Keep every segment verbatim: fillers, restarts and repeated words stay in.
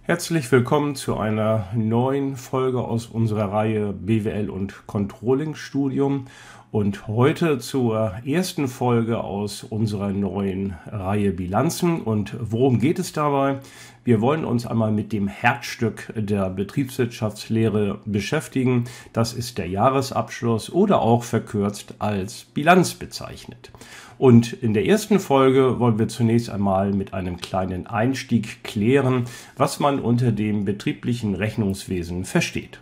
Herzlich willkommen zu einer neuen Folge aus unserer Reihe B W L und Controlling Studium und heute zur ersten Folge aus unserer neuen Reihe Bilanzen. Und worum geht es dabei? Wir wollen uns einmal mit dem Herzstück der Betriebswirtschaftslehre beschäftigen. Das ist der Jahresabschluss oder auch verkürzt als Bilanz bezeichnet. Und in der ersten Folge wollen wir zunächst einmal mit einem kleinen Einstieg klären, was man unter dem betrieblichen Rechnungswesen versteht.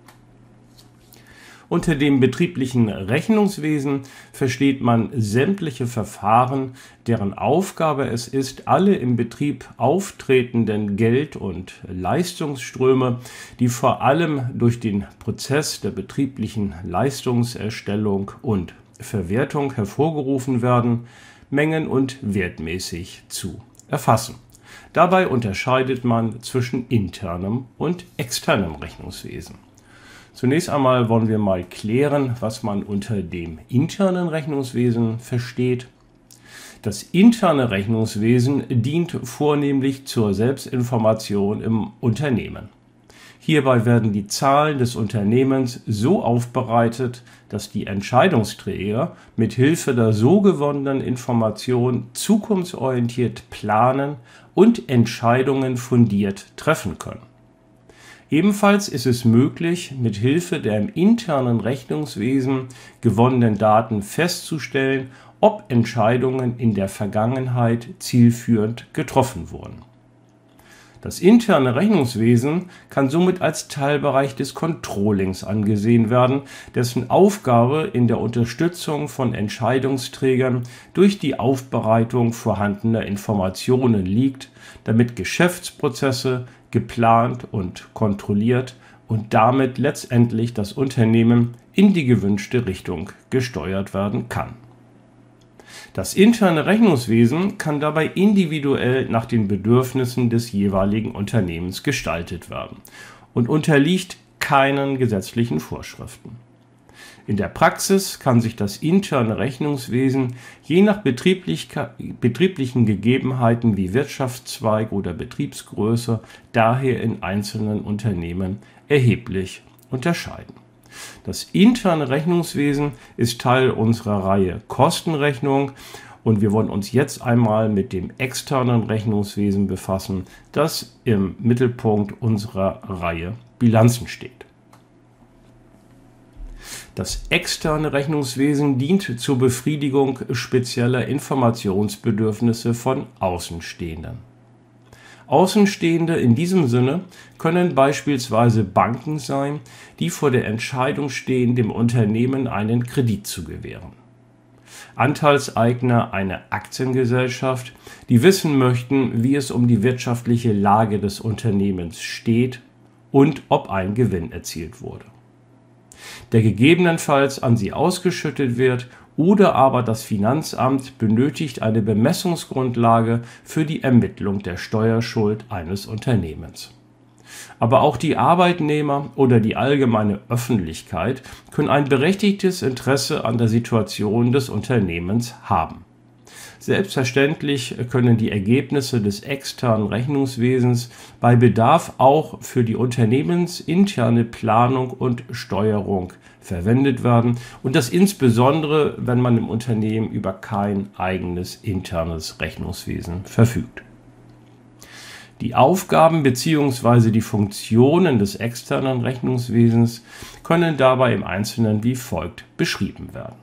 Unter dem betrieblichen Rechnungswesen versteht man sämtliche Verfahren, deren Aufgabe es ist, alle im Betrieb auftretenden Geld- und Leistungsströme, die vor allem durch den Prozess der betrieblichen Leistungserstellung und Verwertung hervorgerufen werden, mengen- und wertmäßig zu erfassen. Dabei unterscheidet man zwischen internem und externem Rechnungswesen. Zunächst einmal wollen wir mal klären, was man unter dem internen Rechnungswesen versteht. Das interne Rechnungswesen dient vornehmlich zur Selbstinformation im Unternehmen. Hierbei werden die Zahlen des Unternehmens so aufbereitet, dass die Entscheidungsträger mit Hilfe der so gewonnenen Information zukunftsorientiert planen und Entscheidungen fundiert treffen können. Ebenfalls ist es möglich, mit Hilfe der im internen Rechnungswesen gewonnenen Daten festzustellen, ob Entscheidungen in der Vergangenheit zielführend getroffen wurden. Das interne Rechnungswesen kann somit als Teilbereich des Controllings angesehen werden, dessen Aufgabe in der Unterstützung von Entscheidungsträgern durch die Aufbereitung vorhandener Informationen liegt, damit Geschäftsprozesse geplant und kontrolliert und damit letztendlich das Unternehmen in die gewünschte Richtung gesteuert werden kann. Das interne Rechnungswesen kann dabei individuell nach den Bedürfnissen des jeweiligen Unternehmens gestaltet werden und unterliegt keinen gesetzlichen Vorschriften. In der Praxis kann sich das interne Rechnungswesen je nach betrieblichen Gegebenheiten wie Wirtschaftszweig oder Betriebsgröße daher in einzelnen Unternehmen erheblich unterscheiden. Das interne Rechnungswesen ist Teil unserer Reihe Kostenrechnung und wir wollen uns jetzt einmal mit dem externen Rechnungswesen befassen, das im Mittelpunkt unserer Reihe Bilanzen steht. Das externe Rechnungswesen dient zur Befriedigung spezieller Informationsbedürfnisse von Außenstehenden. Außenstehende in diesem Sinne können beispielsweise Banken sein, die vor der Entscheidung stehen, dem Unternehmen einen Kredit zu gewähren. Anteilseigner einer Aktiengesellschaft, die wissen möchten, wie es um die wirtschaftliche Lage des Unternehmens steht und ob ein Gewinn erzielt wurde, der gegebenenfalls an sie ausgeschüttet wird, oder aber das Finanzamt benötigt eine Bemessungsgrundlage für die Ermittlung der Steuerschuld eines Unternehmens. Aber auch die Arbeitnehmer oder die allgemeine Öffentlichkeit können ein berechtigtes Interesse an der Situation des Unternehmens haben. Selbstverständlich können die Ergebnisse des externen Rechnungswesens bei Bedarf auch für die unternehmensinterne Planung und Steuerung verwendet werden und das insbesondere, wenn man im Unternehmen über kein eigenes internes Rechnungswesen verfügt. Die Aufgaben bzw. die Funktionen des externen Rechnungswesens können dabei im Einzelnen wie folgt beschrieben werden.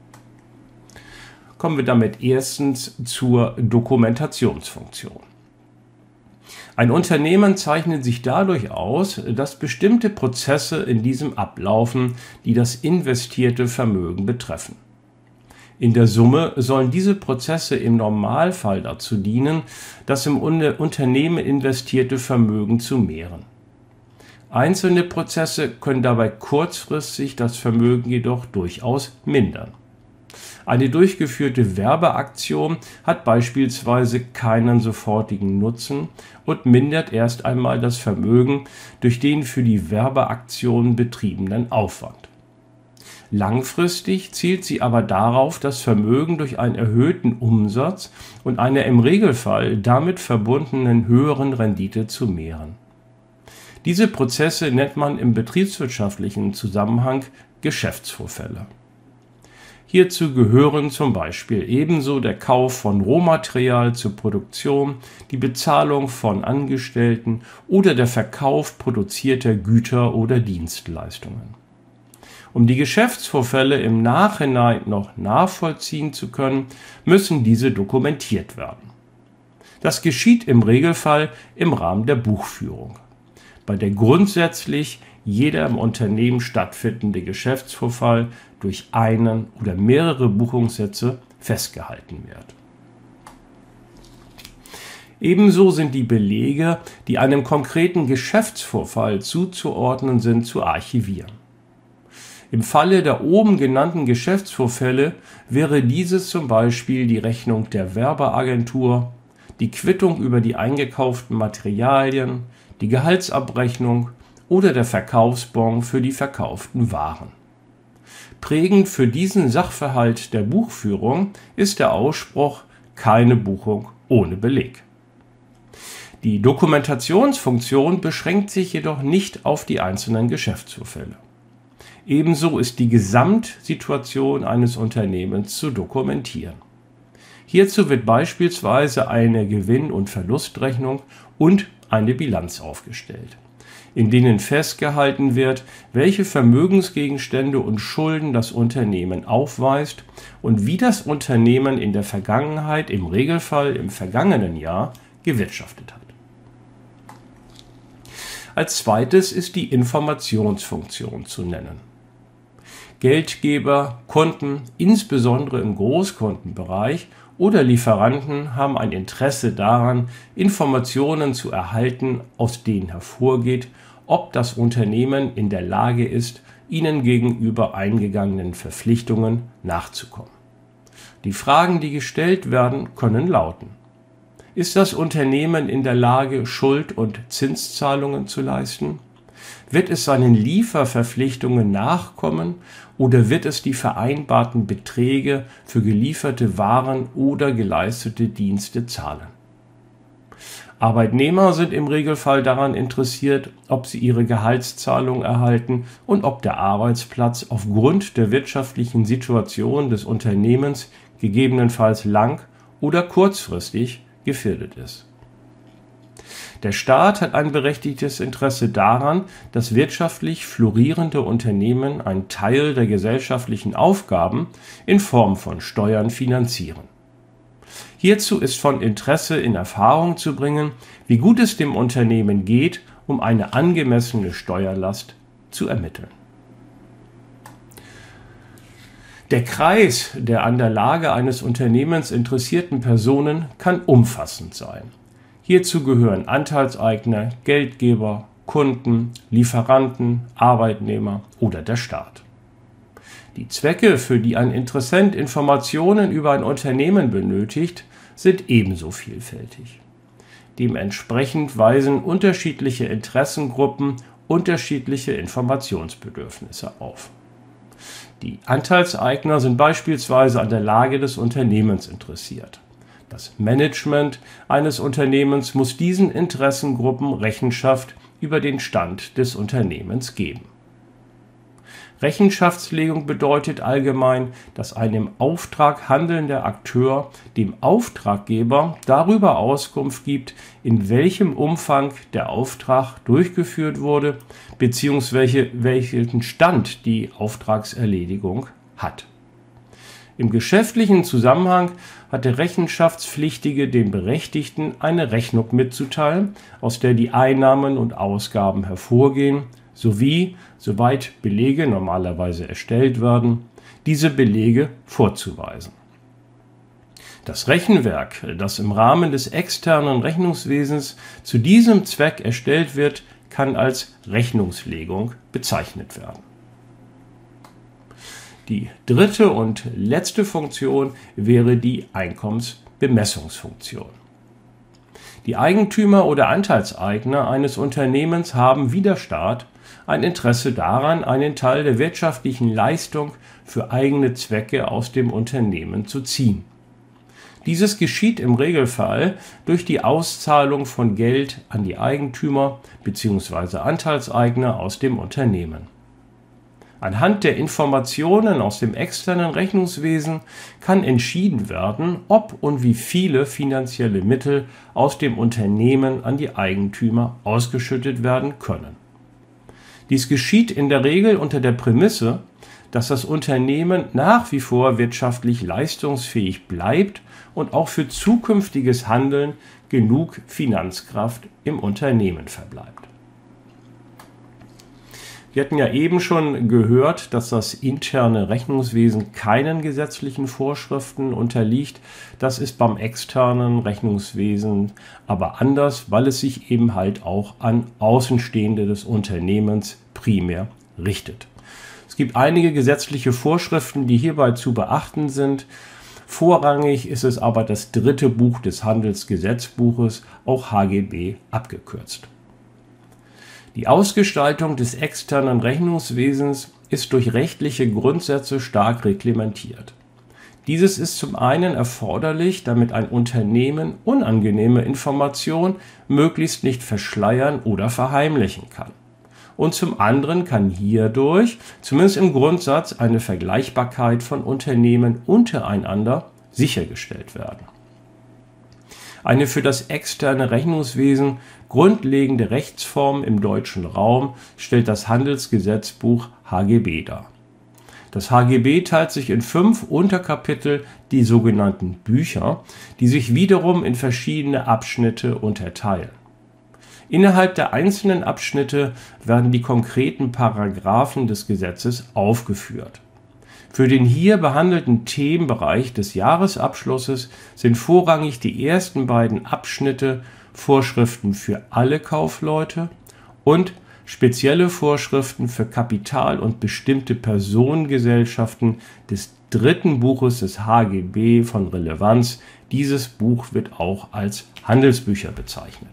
Kommen wir damit erstens zur Dokumentationsfunktion. Ein Unternehmen zeichnet sich dadurch aus, dass bestimmte Prozesse in diesem ablaufen, die das investierte Vermögen betreffen. In der Summe sollen diese Prozesse im Normalfall dazu dienen, das im Unternehmen investierte Vermögen zu mehren. Einzelne Prozesse können dabei kurzfristig das Vermögen jedoch durchaus mindern. Eine durchgeführte Werbeaktion hat beispielsweise keinen sofortigen Nutzen und mindert erst einmal das Vermögen durch den für die Werbeaktion betriebenen Aufwand. Langfristig zielt sie aber darauf, das Vermögen durch einen erhöhten Umsatz und einer im Regelfall damit verbundenen höheren Rendite zu mehren. Diese Prozesse nennt man im betriebswirtschaftlichen Zusammenhang Geschäftsvorfälle. Hierzu gehören zum Beispiel ebenso der Kauf von Rohmaterial zur Produktion, die Bezahlung von Angestellten oder der Verkauf produzierter Güter oder Dienstleistungen. Um die Geschäftsvorfälle im Nachhinein noch nachvollziehen zu können, müssen diese dokumentiert werden. Das geschieht im Regelfall im Rahmen der Buchführung, bei der grundsätzlich jeder im Unternehmen stattfindende Geschäftsvorfall durch einen oder mehrere Buchungssätze festgehalten wird. Ebenso sind die Belege, die einem konkreten Geschäftsvorfall zuzuordnen sind, zu archivieren. Im Falle der oben genannten Geschäftsvorfälle wäre dieses zum Beispiel die Rechnung der Werbeagentur, die Quittung über die eingekauften Materialien, die Gehaltsabrechnung oder der Verkaufsbon für die verkauften Waren. Prägend für diesen Sachverhalt der Buchführung ist der Ausspruch „keine Buchung ohne Beleg". Die Dokumentationsfunktion beschränkt sich jedoch nicht auf die einzelnen Geschäftsvorfälle. Ebenso ist die Gesamtsituation eines Unternehmens zu dokumentieren. Hierzu wird beispielsweise eine Gewinn- und Verlustrechnung und eine Bilanz aufgestellt, in denen festgehalten wird, welche Vermögensgegenstände und Schulden das Unternehmen aufweist und wie das Unternehmen in der Vergangenheit, im Regelfall im vergangenen Jahr, gewirtschaftet hat. Als zweites ist die Informationsfunktion zu nennen. Geldgeber, Kunden, insbesondere im Großkundenbereich, oder Lieferanten haben ein Interesse daran, Informationen zu erhalten, aus denen hervorgeht, ob das Unternehmen in der Lage ist, ihnen gegenüber eingegangenen Verpflichtungen nachzukommen. Die Fragen, die gestellt werden, können lauten: Ist das Unternehmen in der Lage, Schuld- und Zinszahlungen zu leisten? Wird es seinen Lieferverpflichtungen nachkommen oder wird es die vereinbarten Beträge für gelieferte Waren oder geleistete Dienste zahlen? Arbeitnehmer sind im Regelfall daran interessiert, ob sie ihre Gehaltszahlung erhalten und ob der Arbeitsplatz aufgrund der wirtschaftlichen Situation des Unternehmens gegebenenfalls lang- oder kurzfristig gefährdet ist. Der Staat hat ein berechtigtes Interesse daran, dass wirtschaftlich florierende Unternehmen einen Teil der gesellschaftlichen Aufgaben in Form von Steuern finanzieren. Hierzu ist von Interesse, in Erfahrung zu bringen, wie gut es dem Unternehmen geht, um eine angemessene Steuerlast zu ermitteln. Der Kreis der an der Lage eines Unternehmens interessierten Personen kann umfassend sein. Hierzu gehören Anteilseigner, Geldgeber, Kunden, Lieferanten, Arbeitnehmer oder der Staat. Die Zwecke, für die ein Interessent Informationen über ein Unternehmen benötigt, sind ebenso vielfältig. Dementsprechend weisen unterschiedliche Interessengruppen unterschiedliche Informationsbedürfnisse auf. Die Anteilseigner sind beispielsweise an der Lage des Unternehmens interessiert. Das Management eines Unternehmens muss diesen Interessengruppen Rechenschaft über den Stand des Unternehmens geben. Rechenschaftslegung bedeutet allgemein, dass ein im Auftrag handelnder Akteur dem Auftraggeber darüber Auskunft gibt, in welchem Umfang der Auftrag durchgeführt wurde bzw. welchen Stand die Auftragserledigung hat. Im geschäftlichen Zusammenhang hat der Rechenschaftspflichtige dem Berechtigten eine Rechnung mitzuteilen, aus der die Einnahmen und Ausgaben hervorgehen, sowie, soweit Belege normalerweise erstellt werden, diese Belege vorzuweisen. Das Rechenwerk, das im Rahmen des externen Rechnungswesens zu diesem Zweck erstellt wird, kann als Rechnungslegung bezeichnet werden. Die dritte und letzte Funktion wäre die Einkommensbemessungsfunktion. Die Eigentümer oder Anteilseigner eines Unternehmens haben wie der Staat ein Interesse daran, einen Teil der wirtschaftlichen Leistung für eigene Zwecke aus dem Unternehmen zu ziehen. Dieses geschieht im Regelfall durch die Auszahlung von Geld an die Eigentümer bzw. Anteilseigner aus dem Unternehmen. Anhand der Informationen aus dem externen Rechnungswesen kann entschieden werden, ob und wie viele finanzielle Mittel aus dem Unternehmen an die Eigentümer ausgeschüttet werden können. Dies geschieht in der Regel unter der Prämisse, dass das Unternehmen nach wie vor wirtschaftlich leistungsfähig bleibt und auch für zukünftiges Handeln genug Finanzkraft im Unternehmen verbleibt. Wir hatten ja eben schon gehört, dass das interne Rechnungswesen keinen gesetzlichen Vorschriften unterliegt. Das ist beim externen Rechnungswesen aber anders, weil es sich eben halt auch an Außenstehende des Unternehmens primär richtet. Es gibt einige gesetzliche Vorschriften, die hierbei zu beachten sind. Vorrangig ist es aber das dritte Buch des Handelsgesetzbuches, auch H G B abgekürzt. Die Ausgestaltung des externen Rechnungswesens ist durch rechtliche Grundsätze stark reglementiert. Dieses ist zum einen erforderlich, damit ein Unternehmen unangenehme Informationen möglichst nicht verschleiern oder verheimlichen kann. Und zum anderen kann hierdurch, zumindest im Grundsatz, eine Vergleichbarkeit von Unternehmen untereinander sichergestellt werden. Eine für das externe Rechnungswesen grundlegende Rechtsform im deutschen Raum stellt das Handelsgesetzbuch H G B dar. Das H G B teilt sich in fünf Unterkapitel, die sogenannten Bücher, die sich wiederum in verschiedene Abschnitte unterteilen. Innerhalb der einzelnen Abschnitte werden die konkreten Paragraphen des Gesetzes aufgeführt. Für den hier behandelten Themenbereich des Jahresabschlusses sind vorrangig die ersten beiden Abschnitte Vorschriften für alle Kaufleute und spezielle Vorschriften für Kapital- und bestimmte Personengesellschaften des dritten Buches des H G B von Relevanz. Dieses Buch wird auch als Handelsbücher bezeichnet.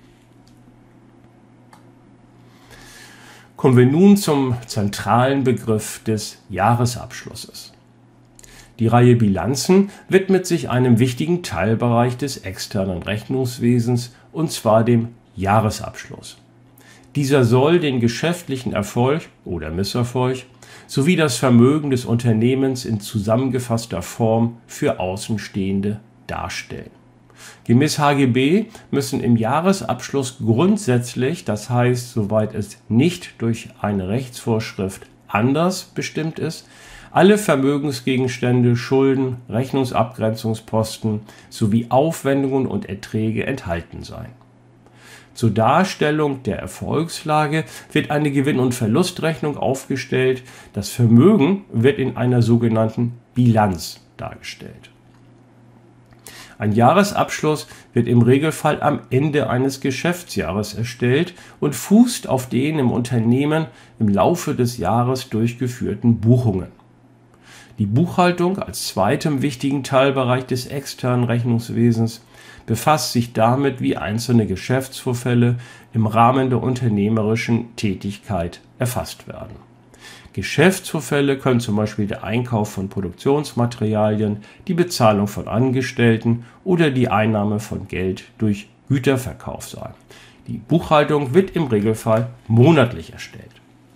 Kommen wir nun zum zentralen Begriff des Jahresabschlusses. Die Reihe Bilanzen widmet sich einem wichtigen Teilbereich des externen Rechnungswesens, und zwar dem Jahresabschluss. Dieser soll den geschäftlichen Erfolg oder Misserfolg sowie das Vermögen des Unternehmens in zusammengefasster Form für Außenstehende darstellen. Gemäß H G B müssen im Jahresabschluss grundsätzlich, das heißt, soweit es nicht durch eine Rechtsvorschrift anders bestimmt ist, alle Vermögensgegenstände, Schulden, Rechnungsabgrenzungsposten sowie Aufwendungen und Erträge enthalten sein. Zur Darstellung der Erfolgslage wird eine Gewinn- und Verlustrechnung aufgestellt. Das Vermögen wird in einer sogenannten Bilanz dargestellt. Ein Jahresabschluss wird im Regelfall am Ende eines Geschäftsjahres erstellt und fußt auf den im Unternehmen im Laufe des Jahres durchgeführten Buchungen. Die Buchhaltung als zweitem wichtigen Teilbereich des externen Rechnungswesens befasst sich damit, wie einzelne Geschäftsvorfälle im Rahmen der unternehmerischen Tätigkeit erfasst werden. Geschäftsvorfälle können zum Beispiel der Einkauf von Produktionsmaterialien, die Bezahlung von Angestellten oder die Einnahme von Geld durch Güterverkauf sein. Die Buchhaltung wird im Regelfall monatlich erstellt.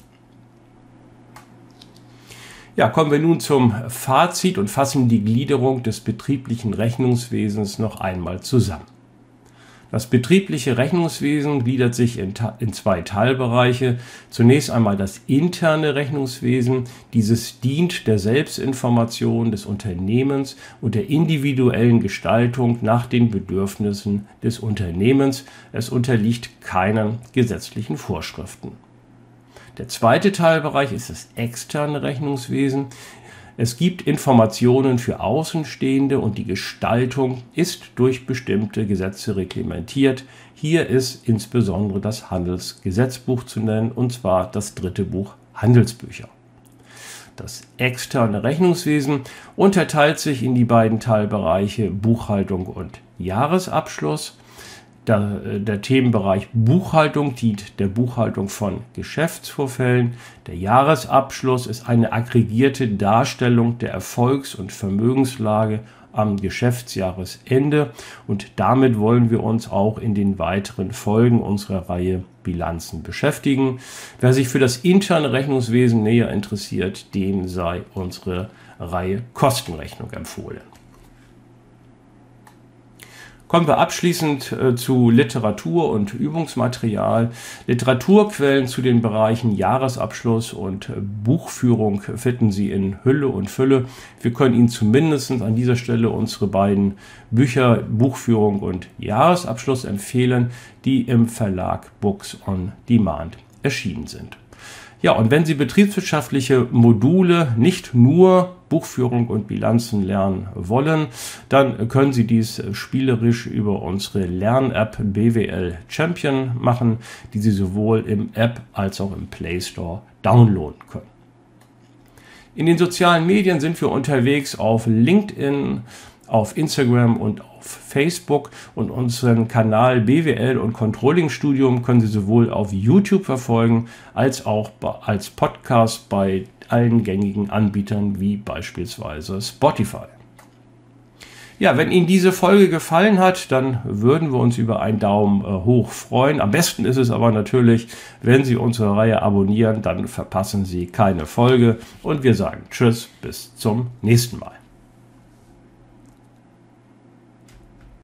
Ja, kommen wir nun zum Fazit und fassen die Gliederung des betrieblichen Rechnungswesens noch einmal zusammen. Das betriebliche Rechnungswesen gliedert sich in, in zwei Teilbereiche. Zunächst einmal das interne Rechnungswesen. Dieses dient der Selbstinformation des Unternehmens und der individuellen Gestaltung nach den Bedürfnissen des Unternehmens. Es unterliegt keinen gesetzlichen Vorschriften. Der zweite Teilbereich ist das externe Rechnungswesen. Es gibt Informationen für Außenstehende und die Gestaltung ist durch bestimmte Gesetze reglementiert. Hier ist insbesondere das Handelsgesetzbuch zu nennen, und zwar das dritte Buch Handelsbücher. Das externe Rechnungswesen unterteilt sich in die beiden Teilbereiche Buchhaltung und Jahresabschluss. Der, der Themenbereich Buchhaltung dient der Buchhaltung von Geschäftsvorfällen. Der Jahresabschluss ist eine aggregierte Darstellung der Erfolgs- und Vermögenslage am Geschäftsjahresende. Und damit wollen wir uns auch in den weiteren Folgen unserer Reihe Bilanzen beschäftigen. Wer sich für das interne Rechnungswesen näher interessiert, dem sei unsere Reihe Kostenrechnung empfohlen. Kommen wir abschließend äh, zu Literatur und Übungsmaterial. Literaturquellen zu den Bereichen Jahresabschluss und äh, Buchführung finden Sie in Hülle und Fülle. Wir können Ihnen zumindest an dieser Stelle unsere beiden Bücher Buchführung und Jahresabschluss empfehlen, die im Verlag Books on Demand erschienen sind. Ja, und wenn Sie betriebswirtschaftliche Module nicht nur Buchführung und Bilanzen lernen wollen, dann können Sie dies spielerisch über unsere Lern-App B W L Champion machen, die Sie sowohl im App als auch im Play Store downloaden können. In den sozialen Medien sind wir unterwegs auf LinkedIn, auf Instagram und auf Facebook, und unseren Kanal B W L und Controlling Studium können Sie sowohl auf YouTube verfolgen als auch als Podcast bei allen gängigen Anbietern wie beispielsweise Spotify. Ja, wenn Ihnen diese Folge gefallen hat, dann würden wir uns über einen Daumen äh, hoch freuen. Am besten ist es aber natürlich, wenn Sie unsere Reihe abonnieren, dann verpassen Sie keine Folge, und wir sagen Tschüss, bis zum nächsten Mal.